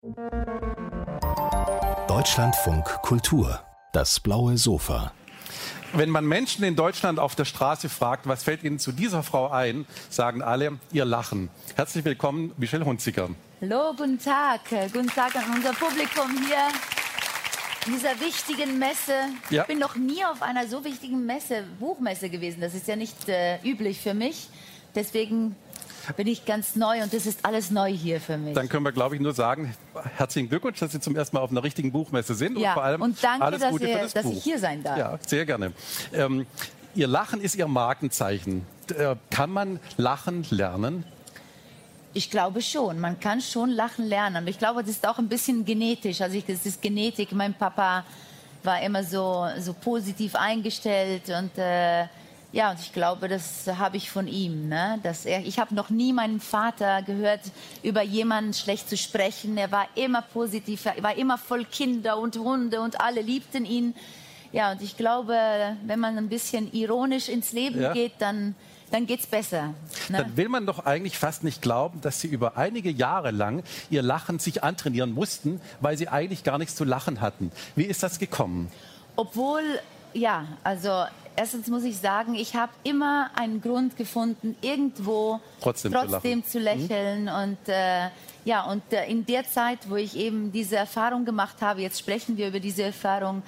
Deutschlandfunk Kultur, das blaue Sofa. Wenn man Menschen in Deutschland auf der Straße fragt, was fällt ihnen zu dieser Frau ein, sagen alle, ihr Lachen. Herzlich willkommen, Michelle Hunziker. Hallo, guten Tag. Guten Tag an unser Publikum hier in dieser wichtigen Messe. Ja. Ich bin noch nie auf einer so wichtigen Messe, Buchmesse gewesen. Das ist ja nicht üblich für mich. Deswegen bin ich ganz neu und das ist alles neu hier für mich. Dann können wir, glaube ich, nur sagen, herzlichen Glückwunsch, dass Sie zum ersten Mal auf einer richtigen Buchmesse sind. Ja, und vor allem und danke, alles Gute für das dass Buch. ich hier sein darf. Ja, sehr gerne. Ihr Lachen ist Ihr Markenzeichen. Kann man Lachen lernen? Ich glaube schon. Man kann schon Lachen lernen. Und ich glaube, das ist auch ein bisschen genetisch. Also das ist Genetik. Mein Papa war immer so positiv eingestellt und ja, und ich glaube, das habe ich von ihm. Ne? Ich habe noch nie meinen Vater gehört, über jemanden schlecht zu sprechen. Er war immer positiv, er war immer voll Kinder und Hunde und alle liebten ihn. Ja, und ich glaube, wenn man ein bisschen ironisch ins Leben geht, dann geht's besser. Ne? Dann will man doch eigentlich fast nicht glauben, dass Sie über einige Jahre lang Ihr Lachen sich antrainieren mussten, weil Sie eigentlich gar nichts zu lachen hatten. Wie ist das gekommen? Obwohl, ja, also erstens muss ich sagen, ich habe immer einen Grund gefunden, irgendwo trotzdem zu lächeln. Und in der Zeit, wo ich eben diese Erfahrung gemacht habe, jetzt sprechen wir über diese Erfahrung,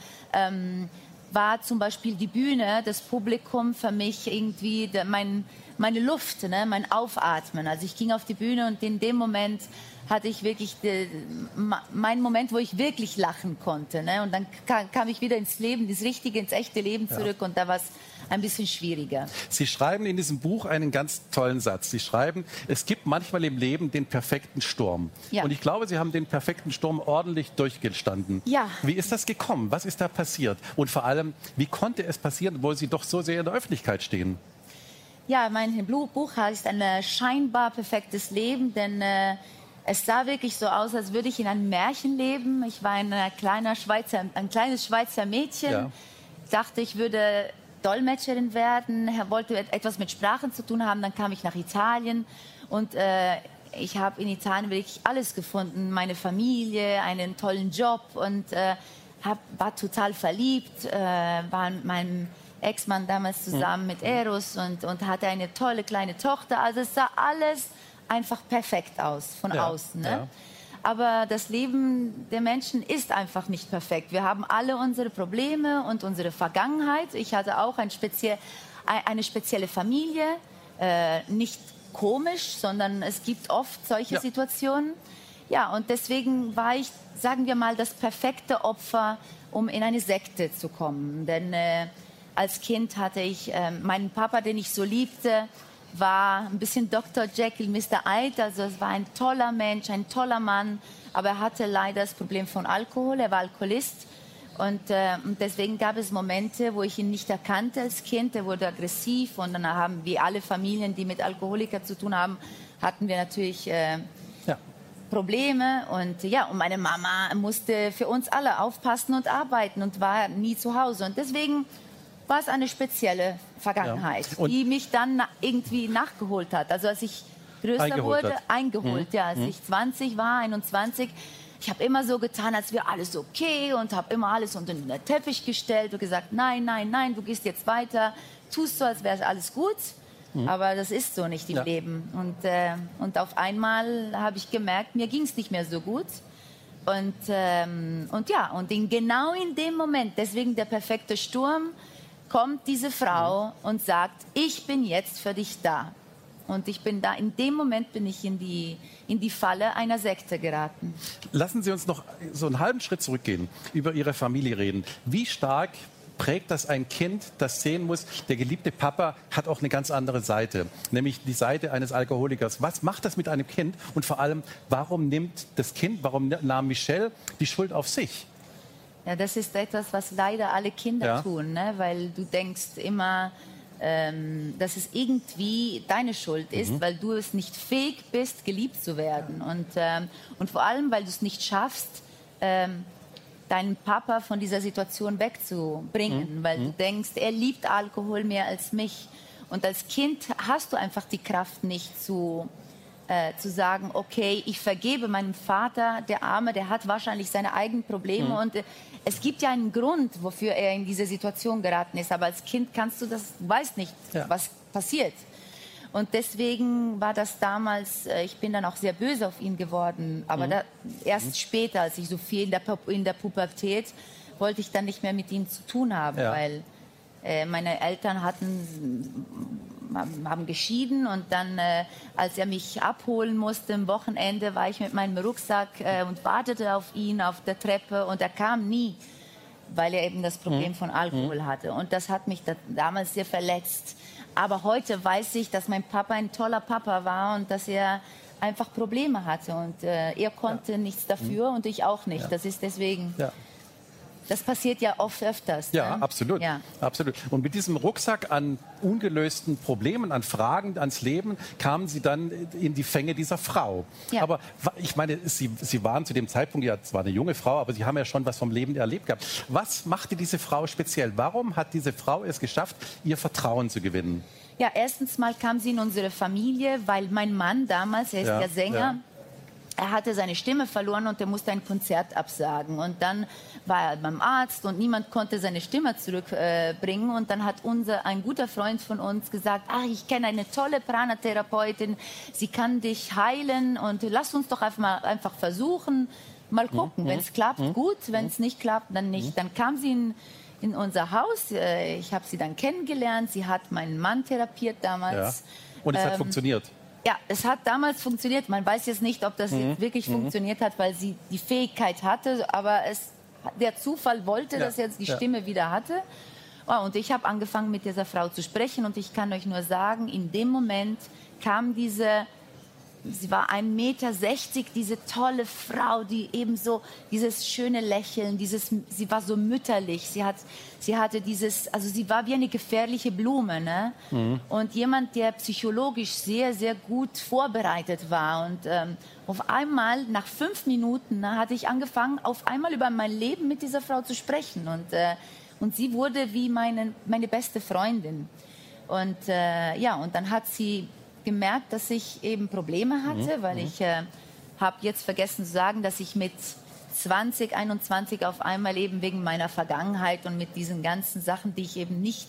war zum Beispiel die Bühne, das Publikum für mich irgendwie meine Luft, ne, mein Aufatmen. Also ich ging auf die Bühne und in dem Moment hatte ich wirklich meinen Moment, wo ich wirklich lachen konnte. Ne? Und dann kam ich wieder ins Leben, ins richtige, ins echte Leben zurück und da war es ein bisschen schwieriger. Sie schreiben in diesem Buch einen ganz tollen Satz. Sie schreiben, es gibt manchmal im Leben den perfekten Sturm. Ja. Und ich glaube, Sie haben den perfekten Sturm ordentlich durchgestanden. Ja. Wie ist das gekommen? Was ist da passiert? Und vor allem, wie konnte es passieren, wo Sie doch so sehr in der Öffentlichkeit stehen? Ja, mein Buch heißt ein scheinbar perfektes Leben, denn es sah wirklich so aus, als würde ich in einem Märchen leben. Ich war ein kleines Schweizer Mädchen. Ja. Ich dachte, ich würde Dolmetscherin werden. Er wollte etwas mit Sprachen zu tun haben. Dann kam ich nach Italien und ich habe in Italien wirklich alles gefunden. Meine Familie, einen tollen Job und war total verliebt. War mit meinem Ex-Mann damals zusammen mit Eros und hatte eine tolle kleine Tochter. Also es sah alles einfach perfekt aus, von außen. Ne? Ja. Aber das Leben der Menschen ist einfach nicht perfekt. Wir haben alle unsere Probleme und unsere Vergangenheit. Ich hatte auch eine spezielle Familie. Nicht komisch, sondern es gibt oft solche Situationen. Ja, und deswegen war ich, sagen wir mal, das perfekte Opfer, um in eine Sekte zu kommen. Denn als Kind hatte ich meinen Papa, den ich so liebte, war ein bisschen Dr. Jekyll, Mr. Hyde, also es war ein toller Mensch, ein toller Mann, aber er hatte leider das Problem von Alkohol, er war Alkoholist und deswegen gab es Momente, wo ich ihn nicht erkannte als Kind, er wurde aggressiv und dann haben wir alle Familien, die mit Alkoholikern zu tun haben, hatten wir natürlich Probleme und und meine Mama musste für uns alle aufpassen und arbeiten und war nie zu Hause und deswegen war es eine spezielle Vergangenheit, die mich dann irgendwie nachgeholt hat. Also als ich größer wurde, als ich 20 war, 21, ich habe immer so getan, als wäre alles okay und habe immer alles unter den Teppich gestellt und gesagt, nein, nein, nein, du gehst jetzt weiter, tust so, als wäre alles gut. Aber das ist so nicht im Leben. Und auf einmal habe ich gemerkt, mir ging es nicht mehr so gut. Und genau in dem Moment, deswegen der perfekte Sturm, kommt diese Frau und sagt, ich bin jetzt für dich da. Und ich bin da, in dem Moment bin ich in die Falle einer Sekte geraten. Lassen Sie uns noch so einen halben Schritt zurückgehen, über Ihre Familie reden. Wie stark prägt das ein Kind, das sehen muss, der geliebte Papa hat auch eine ganz andere Seite, nämlich die Seite eines Alkoholikers. Was macht das mit einem Kind? Und vor allem, warum nahm Michelle die Schuld auf sich? Ja, das ist etwas, was leider alle Kinder tun, ne? Weil du denkst immer, dass es irgendwie deine Schuld ist, weil du es nicht fähig bist, geliebt zu werden. Und vor allem, weil du es nicht schaffst, deinen Papa von dieser Situation wegzubringen, weil du denkst, er liebt Alkohol mehr als mich. Und als Kind hast du einfach die Kraft nicht zu zu sagen, okay, ich vergebe meinem Vater, der Arme, der hat wahrscheinlich seine eigenen Probleme und es gibt ja einen Grund, wofür er in diese Situation geraten ist, aber als Kind kannst du das, du weißt nicht, was passiert. Und deswegen war das damals, ich bin dann auch sehr böse auf ihn geworden, aber erst später, als ich so viel in der Pubertät, wollte ich dann nicht mehr mit ihm zu tun haben, weil meine Eltern haben geschieden und dann, als er mich abholen musste am Wochenende, war ich mit meinem Rucksack und wartete auf ihn auf der Treppe und er kam nie, weil er eben das Problem von Alkohol hatte. Und das hat mich damals sehr verletzt. Aber heute weiß ich, dass mein Papa ein toller Papa war und dass er einfach Probleme hatte. Und er konnte nichts dafür und ich auch nicht. Das ist deswegen... Das passiert ja oft öfters. Ja, ne? absolut. Ja. Absolut. Und mit diesem Rucksack an ungelösten Problemen, an Fragen ans Leben, kamen Sie dann in die Fänge dieser Frau. Ja. Aber ich meine, Sie waren zu dem Zeitpunkt ja zwar eine junge Frau, aber Sie haben ja schon was vom Leben erlebt gehabt. Was machte diese Frau speziell? Warum hat diese Frau es geschafft, ihr Vertrauen zu gewinnen? Ja, erstens mal kam sie in unsere Familie, weil mein Mann damals, er ist der Sänger, er hatte seine Stimme verloren und er musste ein Konzert absagen. Und dann war er beim Arzt und niemand konnte seine Stimme zurückbringen. Und dann hat ein guter Freund von uns gesagt, ach, ich kenne eine tolle Prana-Therapeutin, sie kann dich heilen und lass uns doch einfach versuchen, mal gucken. Wenn es klappt, gut, wenn es nicht klappt, dann nicht. Dann kam sie in unser Haus, ich habe sie dann kennengelernt, sie hat meinen Mann therapiert damals. Ja. Und es hat funktioniert? Ja, es hat damals funktioniert. Man weiß jetzt nicht, ob das jetzt wirklich funktioniert hat, weil sie die Fähigkeit hatte. Aber der Zufall wollte, dass sie jetzt die Stimme wieder hatte. Oh, und ich habe angefangen, mit dieser Frau zu sprechen. Und ich kann euch nur sagen, in dem Moment kam sie war 1,60 Meter, diese tolle Frau, die eben so dieses schöne Lächeln, sie war so mütterlich, sie hatte sie war wie eine gefährliche Blume, ne? Und jemand, der psychologisch sehr, sehr gut vorbereitet war und auf einmal, nach 5 Minuten, hatte ich angefangen, auf einmal über mein Leben mit dieser Frau zu sprechen und sie wurde wie meine beste Freundin und und dann hat sie gemerkt, dass ich eben Probleme hatte, weil ich habe jetzt vergessen zu sagen, dass ich mit 21 auf einmal eben wegen meiner Vergangenheit und mit diesen ganzen Sachen, die ich eben nicht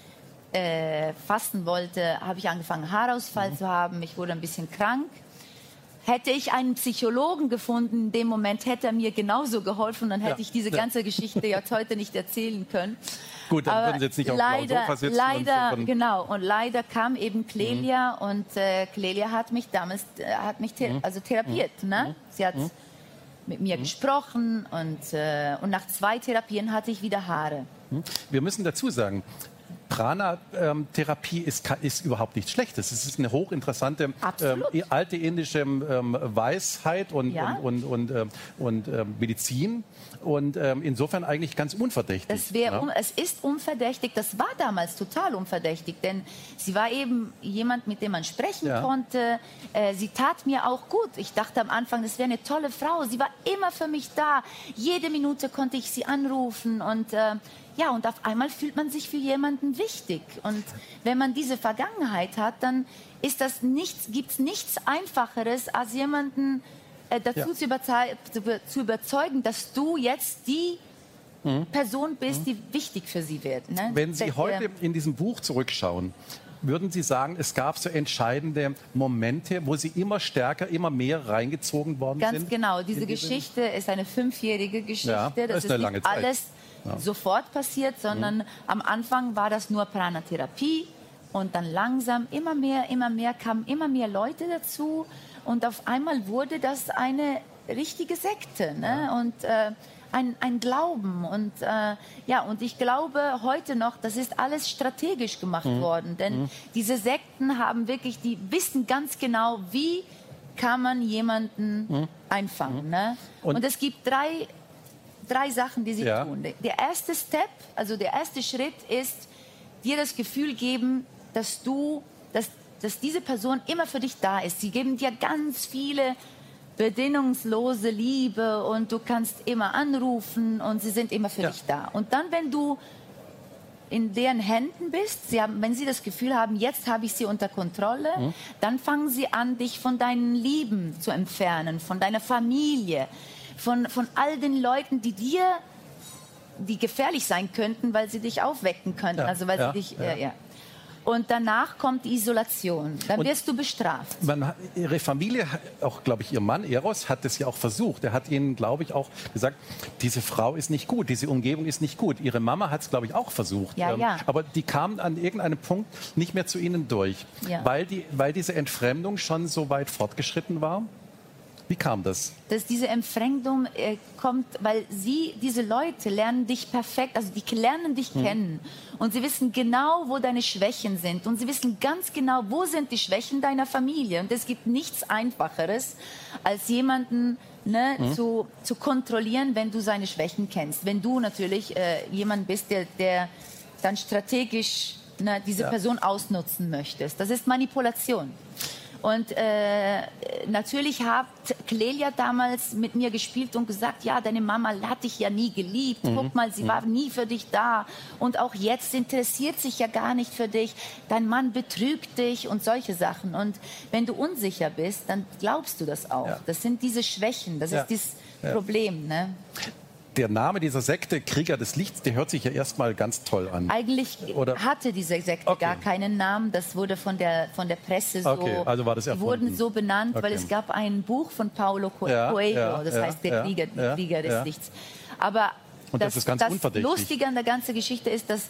fassen wollte, habe ich angefangen, Haarausfall zu haben. Ich wurde ein bisschen krank. Hätte ich einen Psychologen gefunden, in dem Moment hätte er mir genauso geholfen, dann hätte ich diese ganze Geschichte jetzt heute nicht erzählen können. Gut, dann würden Sie jetzt nicht auf dem Sofa sitzen. Genau. Und leider kam eben Clelia und Clelia hat mich damals therapiert. Ne? Sie hat mit mir gesprochen und nach 2 Therapien hatte ich wieder Haare. Wir müssen dazu sagen, Prana-Therapie ist überhaupt nichts Schlechtes. Es ist eine hochinteressante alte indische Weisheit und Medizin und insofern eigentlich ganz unverdächtig. Es ist unverdächtig, das war damals total unverdächtig, denn sie war eben jemand, mit dem man sprechen konnte. Sie tat mir auch gut. Ich dachte am Anfang, das wäre eine tolle Frau. Sie war immer für mich da. Jede Minute konnte ich sie anrufen und und auf einmal fühlt man sich für jemanden wichtig. Und wenn man diese Vergangenheit hat, dann gibt es nichts Einfacheres, als jemanden dazu zu überzeugen, dass du jetzt die Person bist, die wichtig für sie wird. Ne? Wenn Sie heute in diesem Buch zurückschauen, würden Sie sagen, es gab so entscheidende Momente, wo Sie immer stärker, immer mehr reingezogen worden sind? Ganz genau. Diese Geschichte ist eine 5-jährige Geschichte. Ja, das ist eine lange nicht Zeit. Alles sofort passiert, sondern am Anfang war das nur Prana-Therapie und dann langsam immer mehr kamen immer mehr Leute dazu und auf einmal wurde das eine richtige Sekte, ne? Und ein Glauben und und ich glaube heute noch, das ist alles strategisch gemacht worden, denn diese Sekten haben wirklich, die wissen ganz genau, wie kann man jemanden einfangen, ne? Und es gibt drei Sachen, die sie tun. Der erste Step, also der erste Schritt ist, dir das Gefühl geben, dass diese Person immer für dich da ist. Sie geben dir ganz viele bedingungslose Liebe und du kannst immer anrufen und sie sind immer für dich da. Und dann, wenn du in deren Händen bist, wenn sie das Gefühl haben, jetzt habe ich sie unter Kontrolle, dann fangen sie an, dich von deinen Lieben zu entfernen, von deiner Familie, von all den Leuten, die gefährlich sein könnten, weil sie dich aufwecken könnten. Also weil sie dich, Und danach kommt die Isolation. Dann wirst du bestraft. Ihre Familie, auch glaube ich ihr Mann Eros, hat es ja auch versucht. Er hat ihnen, glaube ich, auch gesagt, diese Frau ist nicht gut, diese Umgebung ist nicht gut. Ihre Mama hat es, glaube ich, auch versucht. Aber die kam an irgendeinem Punkt nicht mehr zu ihnen durch, weil diese Entfremdung schon so weit fortgeschritten war. Wie kam das? Dass diese Entfremdung kommt, weil diese Leute lernen dich perfekt, also die lernen dich kennen. Und sie wissen genau, wo deine Schwächen sind. Und sie wissen ganz genau, wo sind die Schwächen deiner Familie. Und es gibt nichts Einfacheres, als jemanden zu kontrollieren, wenn du seine Schwächen kennst. Wenn du natürlich jemand bist, der dann strategisch diese Person ausnutzen möchtest. Das ist Manipulation. Und natürlich hat Clelia damals mit mir gespielt und gesagt, ja, deine Mama hat dich ja nie geliebt. Guck mal, sie war nie für dich da. Und auch jetzt interessiert sich ja gar nicht für dich. Dein Mann betrügt dich und solche Sachen. Und wenn du unsicher bist, dann glaubst du das auch. Ja. Das sind diese Schwächen, das ist das Problem, ne? Der Name dieser Sekte, Krieger des Lichts, der hört sich ja erstmal ganz toll an. Eigentlich hatte diese Sekte gar keinen Namen. Das wurde von der Presse so, also war das die wurden so benannt, weil es gab ein Buch von Paulo Coelho, das heißt der Krieger des Lichts. Aber das Lustige an der ganzen Geschichte ist, dass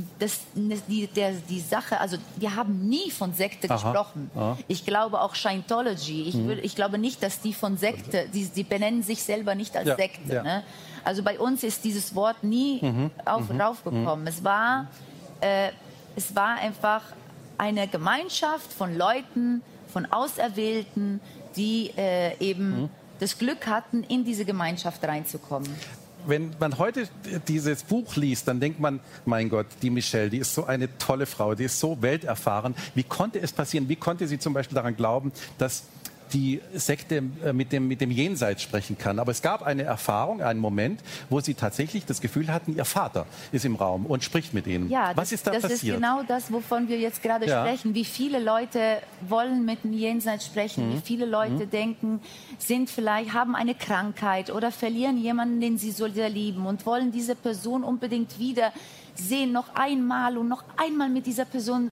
die Sache, also wir haben nie von Sekte gesprochen. Ich glaube auch Scientology. Ich glaube nicht, dass die von Sekte, die benennen sich selber nicht als Sekte. Ne? Also bei uns ist dieses Wort nie raufgekommen. Es war einfach eine Gemeinschaft von Leuten, von Auserwählten, die eben das Glück hatten, in diese Gemeinschaft reinzukommen. Wenn man heute dieses Buch liest, dann denkt man, mein Gott, die Michelle, die ist so eine tolle Frau, die ist so welterfahren. Wie konnte es passieren? Wie konnte sie zum Beispiel daran glauben, dass die Sekte mit dem Jenseits sprechen kann? Aber es gab eine Erfahrung, einen Moment, wo sie tatsächlich das Gefühl hatten, ihr Vater ist im Raum und spricht mit ihnen. Ja, was ist da passiert? Das ist genau das, wovon wir jetzt gerade sprechen. Wie viele Leute wollen mit dem Jenseits sprechen, wie viele Leute denken, haben eine Krankheit oder verlieren jemanden, den sie so sehr lieben und wollen diese Person unbedingt wieder sehen, noch einmal und noch einmal mit dieser Person.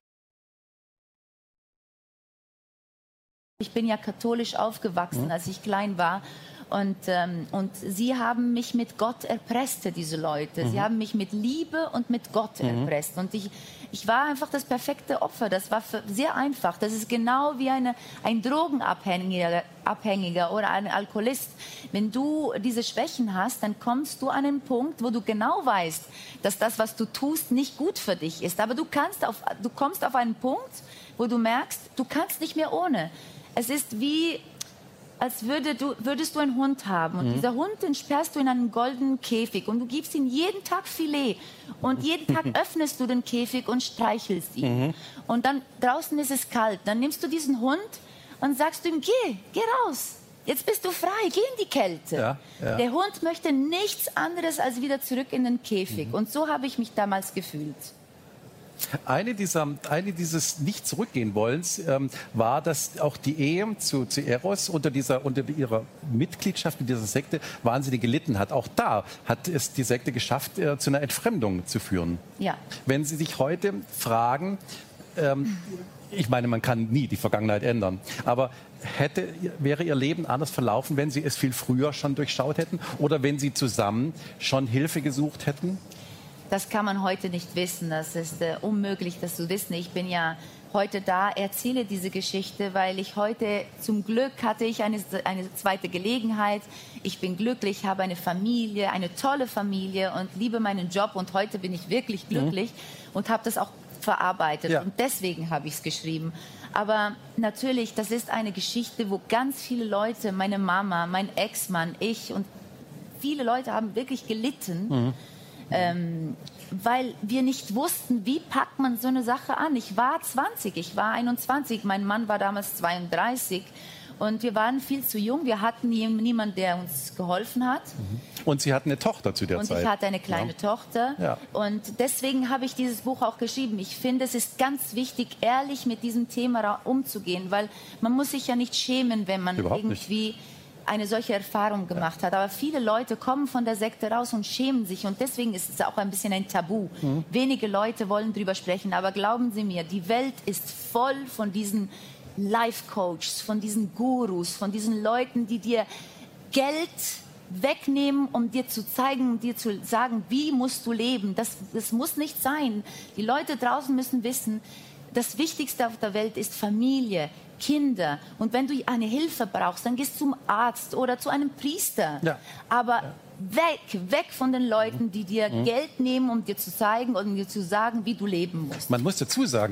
Ich bin ja katholisch aufgewachsen, als ich klein war. Und sie haben mich mit Gott erpresst, diese Leute. Sie haben mich mit Liebe und mit Gott erpresst. Und ich war einfach das perfekte Opfer. Das war sehr einfach. Das ist genau wie ein Drogenabhängiger oder ein Alkoholist. Wenn du diese Schwächen hast, dann kommst du an einen Punkt, wo du genau weißt, dass das, was du tust, nicht gut für dich ist. Aber du kommst auf einen Punkt, wo du merkst, du kannst nicht mehr ohne. Es ist wie, als würdest du einen Hund haben. Und dieser Hund, den sperrst du in einen goldenen Käfig. Und du gibst ihm jeden Tag Filet. Und jeden Tag öffnest du den Käfig und streichelst ihn. Und dann draußen ist es kalt. Dann nimmst du diesen Hund und sagst ihm, geh raus. Jetzt bist du frei, geh in die Kälte. Der Hund möchte nichts anderes als wieder zurück in den Käfig. Und so habe ich mich damals gefühlt. Eine dieses Nicht-Zurückgehen-Wollens war, dass auch die Ehe zu Eros unter ihrer Mitgliedschaft in dieser Sekte wahnsinnig gelitten hat. Auch da hat es die Sekte geschafft, zu einer Entfremdung zu führen. Ja. Wenn Sie sich heute fragen, ich meine, man kann nie die Vergangenheit ändern, aber wäre Ihr Leben anders verlaufen, wenn Sie es viel früher schon durchschaut hätten oder wenn Sie zusammen schon Hilfe gesucht hätten? Das kann man heute nicht wissen. Das ist unmöglich, das zu wissen. Ich bin ja heute da, erzähle diese Geschichte, weil ich heute, zum Glück hatte ich eine zweite Gelegenheit. Ich bin glücklich, habe eine Familie, eine tolle Familie und liebe meinen Job. Und heute bin ich wirklich glücklich und habe das auch verarbeitet. Ja. Und deswegen habe ich es geschrieben. Aber natürlich, das ist eine Geschichte, wo ganz viele Leute, meine Mama, mein Ex-Mann, ich und viele Leute haben wirklich gelitten. Weil wir nicht wussten, wie packt man so eine Sache an. Ich war 20, ich war 21, mein Mann war damals 32 Und wir waren viel zu jung. Wir hatten niemanden, der uns geholfen hat. Und Sie hatten eine Tochter zu der Und Zeit. ich hatte eine kleine Tochter. Ja. Und deswegen habe ich dieses Buch auch geschrieben. Ich finde, es ist ganz wichtig, ehrlich mit diesem Thema umzugehen, weil man muss sich ja nicht schämen, wenn man Überhaupt irgendwie eine solche Erfahrung gemacht hat. Aber viele Leute kommen von der Sekte raus und schämen sich. Und deswegen ist es auch ein bisschen ein Tabu. Wenige Leute wollen drüber sprechen. Aber glauben Sie mir, die Welt ist voll von diesen Life-Coaches, von diesen Gurus, von diesen Leuten, die dir Geld wegnehmen, um dir zu zeigen, um dir zu sagen, wie musst du leben. Das muss nicht sein. Die Leute draußen müssen wissen, das Wichtigste auf der Welt ist Familie, Kinder. Und wenn du eine Hilfe brauchst, dann gehst du zum Arzt oder zu einem Priester. Ja. Aber weg von den Leuten, die dir Geld nehmen, um dir zu zeigen und dir zu sagen, wie du leben musst. Man muss dazu sagen,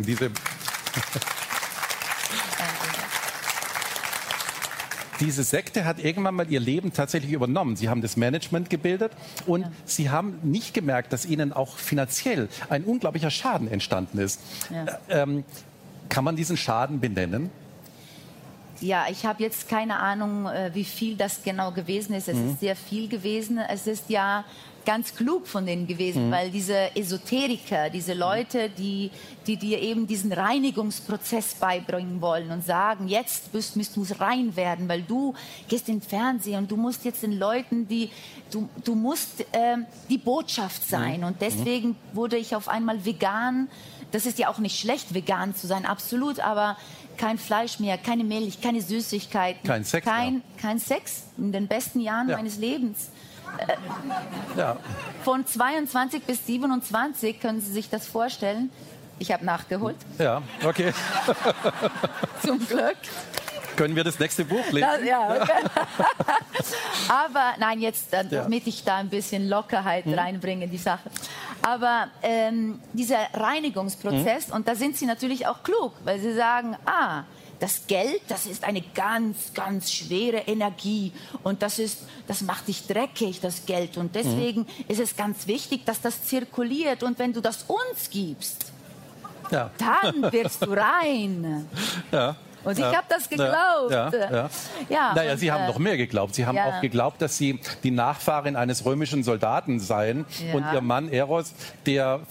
diese Sekte hat irgendwann mal ihr Leben tatsächlich übernommen. Sie haben das Management gebildet und Sie haben nicht gemerkt, dass Ihnen auch finanziell ein unglaublicher Schaden entstanden ist. Ja. Kann man diesen Schaden benennen? Ja, ich habe jetzt keine Ahnung, wie viel das genau gewesen ist. Es ist sehr viel gewesen. Es ist ja ganz klug von denen gewesen, weil diese Esoteriker, diese Leute, die dir eben diesen Reinigungsprozess beibringen wollen und sagen, jetzt musst du rein werden, weil du gehst in den Fernsehen und du musst jetzt den Leuten, du musst die Botschaft sein. Und deswegen wurde ich auf einmal vegan. Das ist ja auch nicht schlecht, vegan zu sein, absolut, aber kein Fleisch mehr, keine Milch, keine Süßigkeiten. Kein Sex mehr. Kein Sex in den besten Jahren meines Lebens. Ja. Von 22 bis 27, können Sie sich das vorstellen? Ich habe nachgeholt, Ja, okay. zum Glück. Können wir das nächste Buch lesen? Ja, okay. Aber nein, jetzt, damit ich da ein bisschen Lockerheit reinbringe in die Sache. Aber dieser Reinigungsprozess, und da sind Sie natürlich auch klug, weil Sie sagen, das Geld, das ist eine ganz, ganz schwere Energie und das macht dich dreckig, das Geld. Und deswegen ist es ganz wichtig, dass das zirkuliert. Und wenn du das uns gibst, dann wirst du rein. Ja. Und ich habe das geglaubt. Naja, Sie haben noch mehr geglaubt. Sie haben auch geglaubt, dass Sie die Nachfahrin eines römischen Soldaten seien. Ja. Und Ihr Mann Eros, ein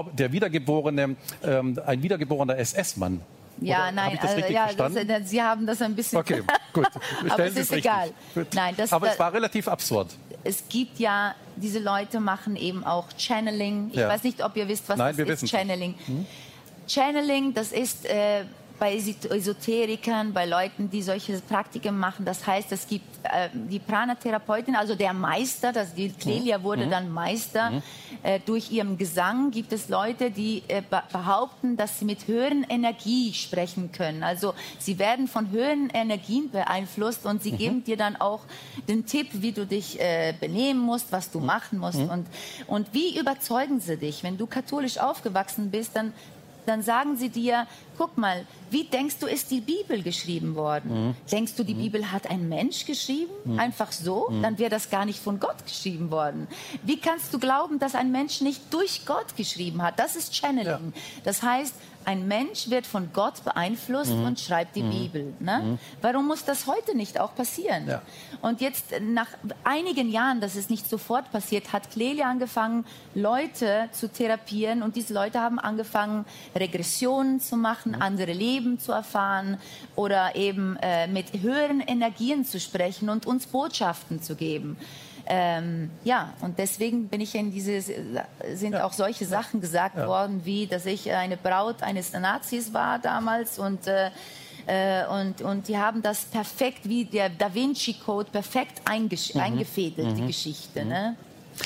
wiedergeborener SS-Mann. Ja, Oder, nein, hab ich das richtig verstanden? Sie haben das ein bisschen... Okay, gut. Aber es ist egal. Nein, aber es war relativ absurd. Es gibt ja, diese Leute machen eben auch Channeling. Ich weiß nicht, ob ihr wisst, was das ist, Channeling. Channeling, das ist bei Esoterikern, bei Leuten, die solche Praktiken machen. Das heißt, es gibt die Prana-Therapeutin, also der Meister, die Clelia wurde dann Meister. Durch ihren Gesang gibt es Leute, die behaupten, dass sie mit höheren Energie sprechen können. Also sie werden von höheren Energien beeinflusst und sie geben dir dann auch den Tipp, wie du dich benehmen musst, was du machen musst. Und wie überzeugen sie dich? Wenn du katholisch aufgewachsen bist, dann sagen sie dir, guck mal, wie denkst du, ist die Bibel geschrieben worden? Denkst du, die Bibel hat ein Mensch geschrieben? Einfach so? Dann wäre das gar nicht von Gott geschrieben worden. Wie kannst du glauben, dass ein Mensch nicht durch Gott geschrieben hat? Das ist Channeling. Das heißt, ein Mensch wird von Gott beeinflusst und schreibt die Bibel. Ne? Warum muss das heute nicht auch passieren? Ja. Und jetzt, nach einigen Jahren, dass es nicht sofort passiert, hat Clelia angefangen, Leute zu therapieren. Und diese Leute haben angefangen, Regressionen zu machen, andere Leben zu erfahren oder eben mit höheren Energien zu sprechen und uns Botschaften zu geben. Und deswegen bin ich sind auch solche Sachen gesagt worden, wie, dass ich eine Braut eines Nazis war damals und die haben das perfekt, wie der Da Vinci Code, perfekt eingefädelt, die Geschichte. Ne?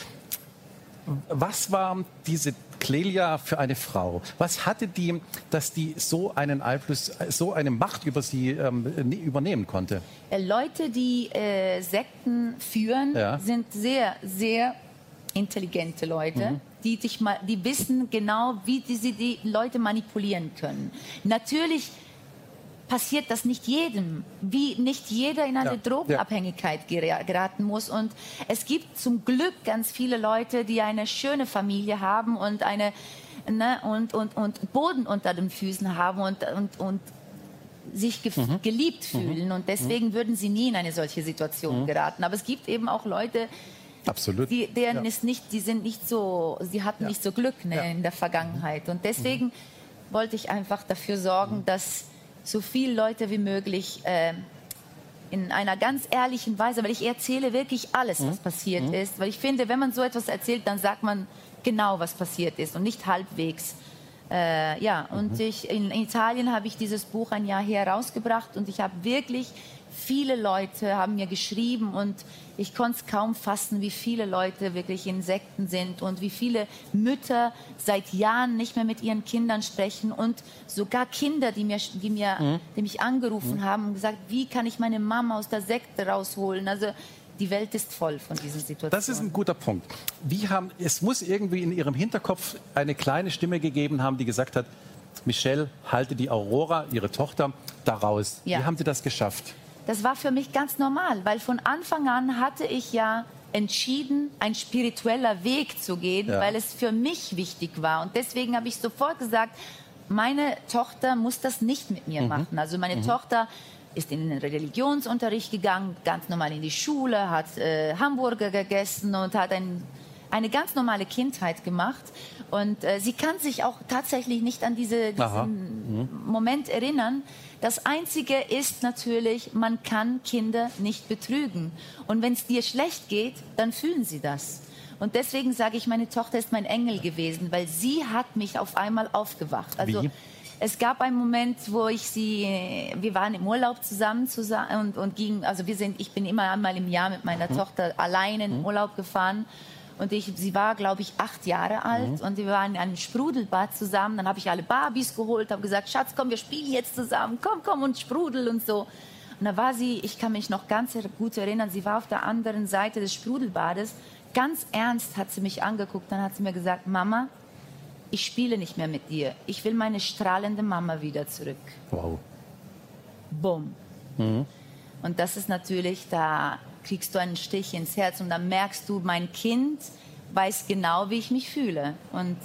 Was war diese Clelia für eine Frau? Was hatte die, dass die so einen Einfluss, so eine Macht über sie übernehmen konnte? Leute, die Sekten führen, sind sehr, sehr intelligente Leute, die wissen genau, wie sie die Leute manipulieren können. Natürlich passiert das nicht jedem, wie nicht jeder in eine Drogenabhängigkeit geraten muss. Und es gibt zum Glück ganz viele Leute, die eine schöne Familie haben und und Boden unter den Füßen haben und sich geliebt fühlen und deswegen würden sie nie in eine solche Situation geraten. Aber es gibt eben auch Leute, Absolut. sie hatten nicht so Glück in der Vergangenheit und deswegen wollte ich einfach dafür sorgen, dass so viele Leute wie möglich in einer ganz ehrlichen Weise, weil ich erzähle wirklich alles, was passiert ist, weil ich finde, wenn man so etwas erzählt, dann sagt man genau, was passiert ist und nicht halbwegs. Und in Italien habe ich dieses Buch ein Jahr her rausgebracht und ich habe wirklich, viele Leute haben mir geschrieben und ich konnte es kaum fassen, wie viele Leute wirklich in Sekten sind und wie viele Mütter seit Jahren nicht mehr mit ihren Kindern sprechen und sogar Kinder, die mich angerufen haben und gesagt, wie kann ich meine Mama aus der Sekte rausholen? Also die Welt ist voll von diesen Situationen. Das ist ein guter Punkt. Es muss irgendwie in Ihrem Hinterkopf eine kleine Stimme gegeben haben, die gesagt hat, Michelle, halte die Aurora, Ihre Tochter, da raus. Ja. Wie haben Sie das geschafft? Das war für mich ganz normal, weil von Anfang an hatte ich ja entschieden, ein spiritueller Weg zu gehen, weil es für mich wichtig war. Und deswegen habe ich sofort gesagt, meine Tochter muss das nicht mit mir machen. Also meine Tochter ist in den Religionsunterricht gegangen, ganz normal in die Schule, hat Hamburger gegessen und hat eine ganz normale Kindheit gemacht. Und sie kann sich auch tatsächlich nicht an diesen Moment erinnern. Das Einzige ist natürlich, man kann Kinder nicht betrügen. Und wenn es dir schlecht geht, dann fühlen sie das. Und deswegen sage ich, meine Tochter ist mein Engel gewesen, weil sie hat mich auf einmal aufgewacht. Also, Wie? Es gab einen Moment, wo wir waren im Urlaub zusammen und gingen, also ich bin immer einmal im Jahr mit meiner Tochter alleine in den Urlaub gefahren. Und sie war, glaube ich, 8 Jahre alt und wir waren in einem Sprudelbad zusammen. Dann habe ich alle Barbies geholt, habe gesagt, Schatz, komm, wir spielen jetzt zusammen, komm und sprudel und so. Und da war sie, ich kann mich noch ganz gut erinnern, sie war auf der anderen Seite des Sprudelbades. Ganz ernst hat sie mich angeguckt, dann hat sie mir gesagt, Mama, ich spiele nicht mehr mit dir. Ich will meine strahlende Mama wieder zurück. Wow. Bumm. Und das ist natürlich, da kriegst du einen Stich ins Herz und dann merkst du, mein Kind weiß genau, wie ich mich fühle. Und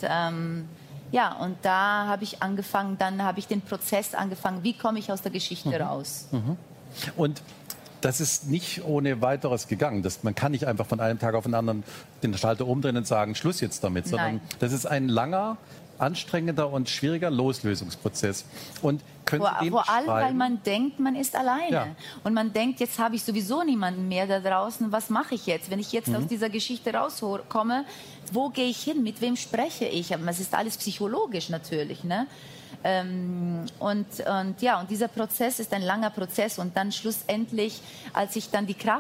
und da habe ich angefangen, dann habe ich den Prozess angefangen, wie komme ich aus der Geschichte raus. Und das ist nicht ohne weiteres gegangen. Man kann nicht einfach von einem Tag auf den anderen den Schalter umdrehen und sagen, Schluss jetzt damit, sondern das ist ein langer, anstrengender und schwieriger Loslösungsprozess. Und vor allem, weil man denkt, man ist alleine. Ja. Und man denkt, jetzt habe ich sowieso niemanden mehr da draußen. Was mache ich jetzt? Wenn ich jetzt aus dieser Geschichte rauskomme, wo gehe ich hin? Mit wem spreche ich? Aber es ist alles psychologisch natürlich, ne? Und dieser Prozess ist ein langer Prozess. Und dann schlussendlich, als ich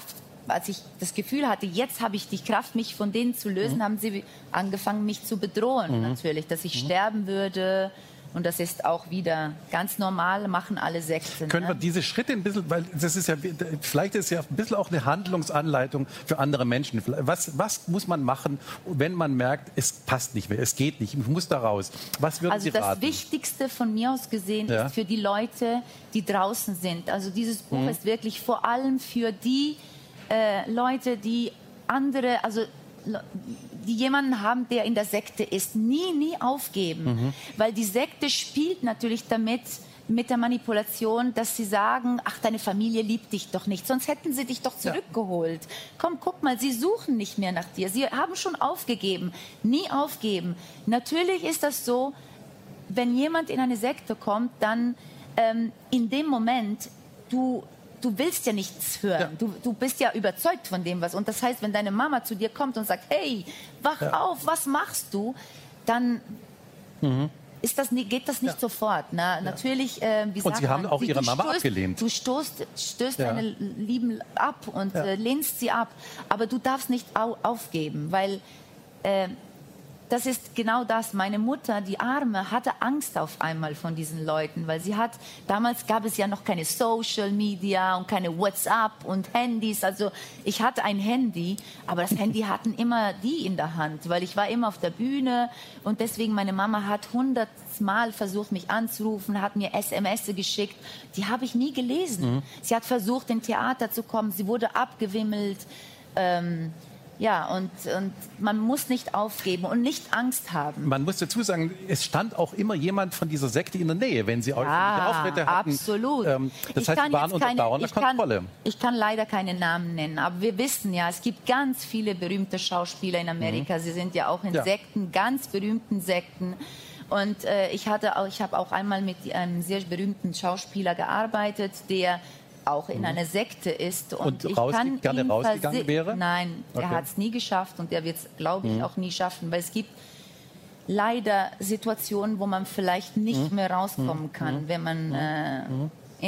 das Gefühl hatte, jetzt habe ich die Kraft, mich von denen zu lösen, haben sie angefangen, mich zu bedrohen, natürlich, dass ich sterben würde. Und das ist auch wieder ganz normal, machen alle Sekten. Können wir diese Schritte ein bisschen, weil das ist ja, vielleicht ist ja ein bisschen auch eine Handlungsanleitung für andere Menschen. Was muss man machen, wenn man merkt, es passt nicht mehr, es geht nicht, ich muss da raus? Was würden Sie raten? Also das Wichtigste von mir aus gesehen ist für die Leute, die draußen sind. Also dieses Buch ist wirklich vor allem für die Leute, die jemanden haben, der in der Sekte ist, nie aufgeben. Weil die Sekte spielt natürlich mit der Manipulation, dass sie sagen, ach, deine Familie liebt dich doch nicht, sonst hätten sie dich doch zurückgeholt. Komm, guck mal, sie suchen nicht mehr nach dir. Sie haben schon aufgegeben. Nie aufgeben. Natürlich ist das so, wenn jemand in eine Sekte kommt, dann in dem Moment, du willst ja nichts hören. Ja. Du bist ja überzeugt von dem, was. Und das heißt, wenn deine Mama zu dir kommt und sagt, hey, wach auf, was machst du? Dann geht das nicht sofort. Ne? Natürlich, und Sie haben auch Ihre Mama abgelehnt. Du stößt deine Lieben ab und lehnst sie ab. Aber du darfst nicht aufgeben, weil das ist genau das. Meine Mutter, die Arme, hatte Angst auf einmal von diesen Leuten, weil damals gab es ja noch keine Social Media und keine WhatsApp und Handys. Also ich hatte ein Handy, aber das Handy hatten immer die in der Hand, weil ich war immer auf der Bühne und deswegen meine Mama hat 100-mal versucht, mich anzurufen, hat mir SMS geschickt. Die habe ich nie gelesen. Sie hat versucht, ins Theater zu kommen. Sie wurde abgewimmelt. Ja, und man muss nicht aufgeben und nicht Angst haben. Man muss dazu sagen, es stand auch immer jemand von dieser Sekte in der Nähe, wenn sie Auftritte hatten. Absolut. Das heißt, sie waren unter dauernder Kontrolle. Ich kann leider keine Namen nennen, aber wir wissen ja, es gibt ganz viele berühmte Schauspieler in Amerika. Sie sind ja auch in Sekten, ganz berühmten Sekten. Und ich habe auch einmal mit einem sehr berühmten Schauspieler gearbeitet, der auch in einer Sekte ist. Und ich kann gerne rausgegangen wäre? Nein, er hat es nie geschafft und er wird es, glaube ich, auch nie schaffen, weil es gibt leider Situationen, wo man vielleicht nicht mehr rauskommen kann, wenn man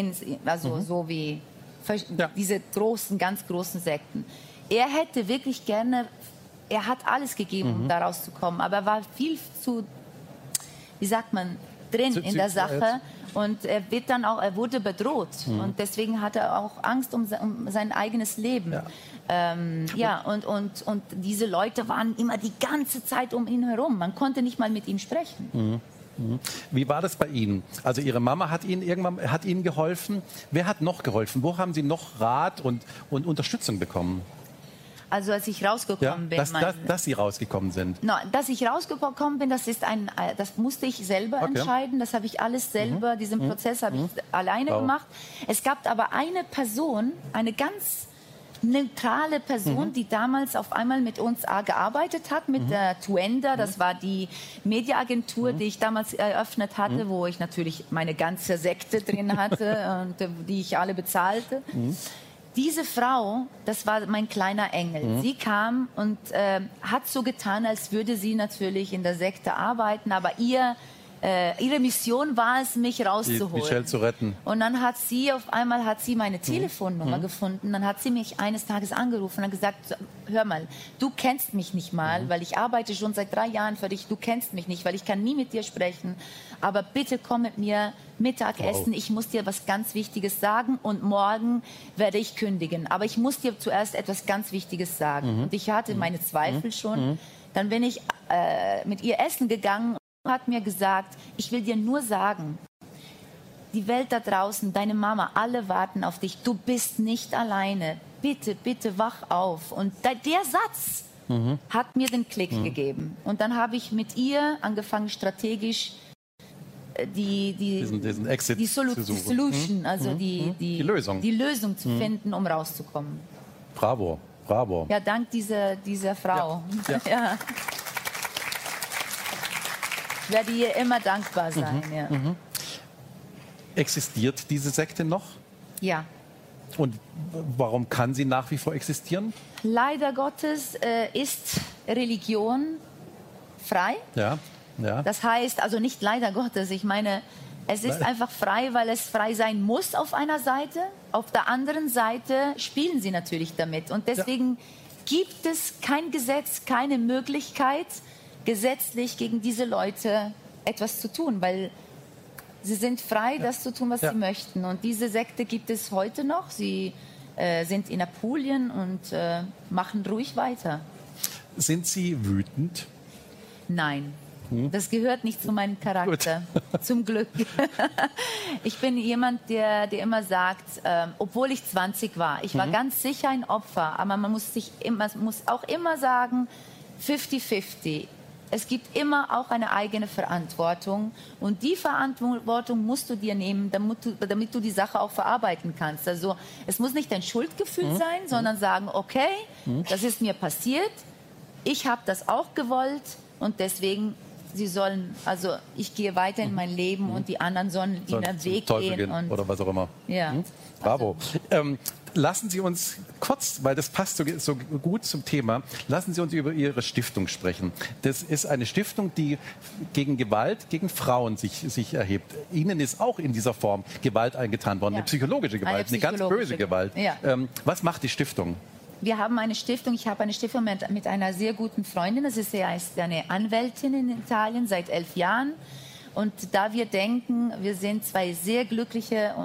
so wie diese großen, ganz großen Sekten. Er hätte wirklich gerne, er hat alles gegeben, um da rauszukommen, aber er war viel zu, wie sagt man, drin in der Sache. Und er wurde bedroht. Und deswegen hat er auch Angst um sein eigenes Leben. Ja. Und diese Leute waren immer die ganze Zeit um ihn herum. Man konnte nicht mal mit ihm sprechen. Wie war das bei Ihnen? Also Ihre Mama hat Ihnen geholfen. Wer hat noch geholfen? Wo haben Sie noch Rat und Unterstützung bekommen? Also als ich rausgekommen bin. Dass Sie rausgekommen sind? No, dass ich rausgekommen bin, das musste ich selber entscheiden. Das habe ich alles selber, diesen Prozess habe ich alleine gemacht. Es gab aber eine Person, eine ganz neutrale Person, die damals auf einmal mit uns gearbeitet hat, mit der Tuenda. Das war die Mediaagentur, die ich damals eröffnet hatte, wo ich natürlich meine ganze Sekte drin hatte und die ich alle bezahlte. Diese Frau, das war mein kleiner Engel. Sie kam und hat so getan, als würde sie natürlich in der Sekte arbeiten, aber ihre Mission war es, mich rauszuholen. Michelle zu retten. Und dann hat sie auf einmal meine Telefonnummer gefunden. Dann hat sie mich eines Tages angerufen und hat gesagt, hör mal, du kennst mich nicht mal, weil ich arbeite schon seit 3 Jahren für dich. Du kennst mich nicht, weil ich kann nie mit dir sprechen. Aber bitte komm mit mir Mittagessen. Ich muss dir was ganz Wichtiges sagen und morgen werde ich kündigen. Aber ich muss dir zuerst etwas ganz Wichtiges sagen. Und ich hatte meine Zweifel schon. Dann bin ich mit ihr essen gegangen. Hat mir gesagt, ich will dir nur sagen, die Welt da draußen, deine Mama, alle warten auf dich. Du bist nicht alleine. Bitte, bitte wach auf. Und der Satz hat mir den Klick gegeben. Und dann habe ich mit ihr angefangen, strategisch diesen Exit zu suchen. Die Solution, also die Lösung zu finden, um rauszukommen. Bravo, bravo. Ja, dank dieser Frau. Ja. Ich werde ihr immer dankbar sein. Existiert diese Sekte noch? Ja. Und warum kann sie nach wie vor existieren? Leider Gottes ist Religion frei. Ja. Das heißt, also nicht leider Gottes, ich meine, es ist einfach frei, weil es frei sein muss auf einer Seite. Auf der anderen Seite spielen sie natürlich damit. Und deswegen gibt es kein Gesetz, keine Möglichkeit, gesetzlich gegen diese Leute etwas zu tun, weil sie sind frei, das zu tun, was sie möchten. Und diese Sekte gibt es heute noch. Sie sind in Apulien und machen ruhig weiter. Sind Sie wütend? Nein. Das gehört nicht zu meinem Charakter, zum Glück. Ich bin jemand, der immer sagt, obwohl ich 20 war, ich war ganz sicher ein Opfer, aber man muss auch immer sagen, 50-50. Es gibt immer auch eine eigene Verantwortung und die Verantwortung musst du dir nehmen, damit du die Sache auch verarbeiten kannst. Also es muss nicht ein Schuldgefühl sein, sondern sagen, okay, das ist mir passiert, ich habe das auch gewollt und deswegen ich gehe weiter in mein Leben und die anderen sollen ihren Weg gehen. Oder was auch immer. Ja. Bravo. Lassen Sie uns kurz, weil das passt so gut zum Thema, lassen Sie uns über Ihre Stiftung sprechen. Das ist eine Stiftung, die gegen Gewalt, gegen Frauen sich erhebt. Ihnen ist auch in dieser Form Gewalt eingetan worden, eine psychologische Gewalt, eine ganz böse Gewalt. Ja. Was macht die Stiftung? Wir haben eine Stiftung, ich habe eine Stiftung mit einer sehr guten Freundin. Das ist eine Anwältin in Italien seit 11 Jahren. Und da wir denken, wir sind 2 sehr glückliche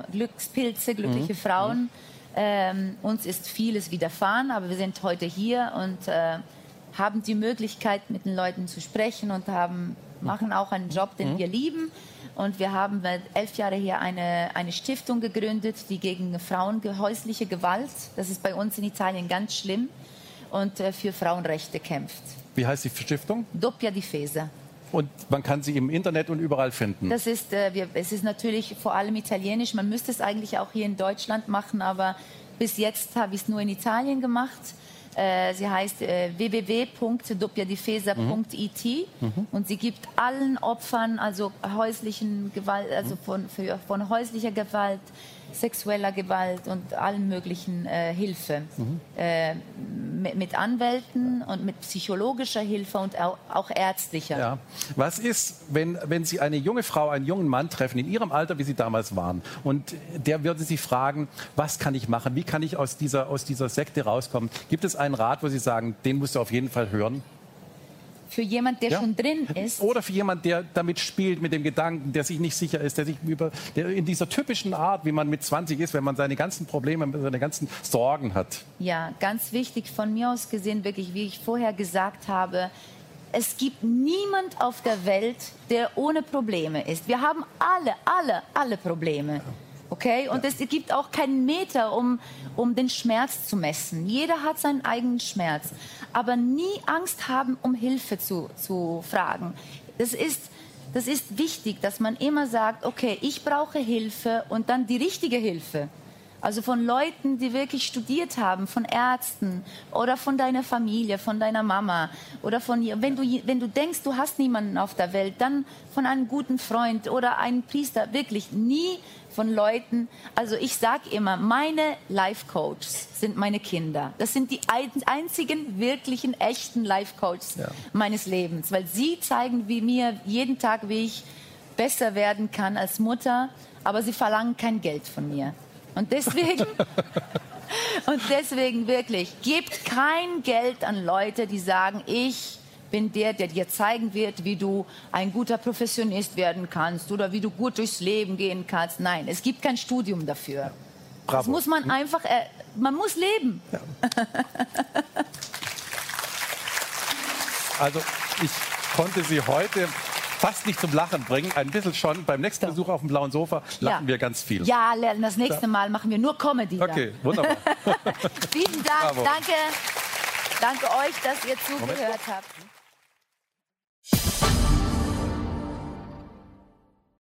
Frauen, uns ist vieles widerfahren, aber wir sind heute hier und haben die Möglichkeit, mit den Leuten zu sprechen und machen auch einen Job, den wir lieben. Und wir haben 11 Jahre her eine Stiftung gegründet, die gegen häusliche Gewalt, das ist bei uns in Italien ganz schlimm. und für Frauenrechte kämpft. Wie heißt die Stiftung? Doppia Difesa. Und man kann sie im Internet und überall finden. Das ist, es ist natürlich vor allem italienisch. Man müsste es eigentlich auch hier in Deutschland machen, aber bis jetzt habe ich es nur in Italien gemacht. Sie heißt www.doppiadifesa.it und sie gibt allen Opfern, also häuslichen Gewalt, also von häuslicher Gewalt, sexueller Gewalt und allen möglichen Hilfe. Mit Anwälten und mit psychologischer Hilfe und auch ärztlicher. Ja. Was ist, wenn Sie eine junge Frau, einen jungen Mann treffen, in Ihrem Alter, wie Sie damals waren, und der würde Sie fragen, was kann ich machen, wie kann ich aus dieser Sekte rauskommen? Gibt es einen Rat, wo Sie sagen, den musst du auf jeden Fall hören? Für jemand, der schon drin ist? Oder für jemand, der damit spielt, mit dem Gedanken, der sich nicht sicher ist, der in dieser typischen Art, wie man mit 20 ist, wenn man seine ganzen Probleme, seine ganzen Sorgen hat. Ja, ganz wichtig von mir aus gesehen, wirklich, wie ich vorher gesagt habe, es gibt niemand auf der Welt, der ohne Probleme ist. Wir haben alle Probleme. Okay? Und es gibt auch keinen Meter, um den Schmerz zu messen. Jeder hat seinen eigenen Schmerz. Aber nie Angst haben, um Hilfe zu fragen. Das ist wichtig, dass man immer sagt, okay, ich brauche Hilfe und dann die richtige Hilfe. Also von Leuten, die wirklich studiert haben, von Ärzten oder von deiner Familie, von deiner Mama. Oder wenn du denkst, du hast niemanden auf der Welt, dann von einem guten Freund oder einem Priester. Wirklich nie von Leuten. Also ich sage immer, meine Life-Coaches sind meine Kinder. Das sind die einzigen wirklichen, echten Life-Coaches meines Lebens. Weil sie zeigen mir jeden Tag, wie ich besser werden kann als Mutter. Aber sie verlangen kein Geld von mir. Und deswegen wirklich, gebt kein Geld an Leute, die sagen, ich bin der dir zeigen wird, wie du ein guter Professionist werden kannst oder wie du gut durchs Leben gehen kannst. Nein, es gibt kein Studium dafür. Bravo. Das muss man einfach, man muss leben. Ja. Also ich konnte Sie heute fast nicht zum Lachen bringen, ein bisschen schon. Beim nächsten Besuch auf dem blauen Sofa lachen wir ganz viel. Ja, das nächste Mal machen wir nur Comedy. Okay, wunderbar. Vielen Dank, Bravo. danke euch, dass ihr zugehört habt.